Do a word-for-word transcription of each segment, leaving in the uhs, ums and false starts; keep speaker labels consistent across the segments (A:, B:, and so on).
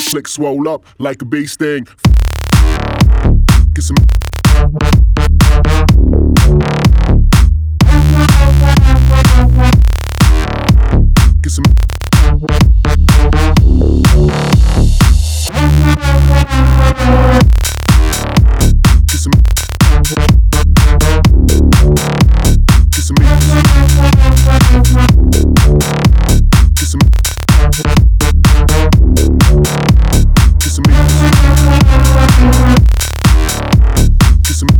A: Flick swole up like a bee sting. Get some. Get some. Get some. Get some. Get some. Get some. Get some.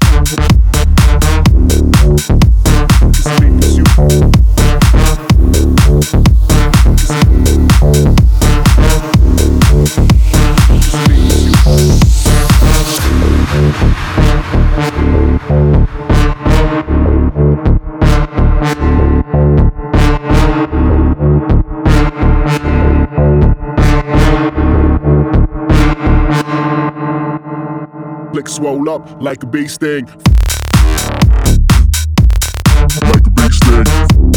A: Flick swole up like a bee sting. Like a bee sting.